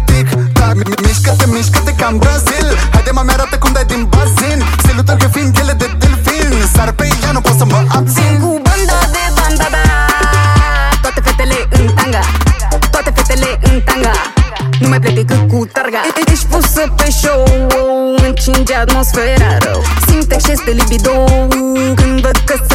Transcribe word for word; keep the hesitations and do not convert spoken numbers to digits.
tic-tac, mișcă-te, mișcă-te ca în Brazil. Haide mami, arată cum dai din bazin. Stilutul că fiind piele de delfin. Sar pe ea, nu pot să mă abțin. Cu banda de bandada, toate fetele în tanga, toate fetele în tanga, nu mai plec decât cu targa. Ești pusă pe show, încinge atmosfera rău. Simt exces de libido când văd că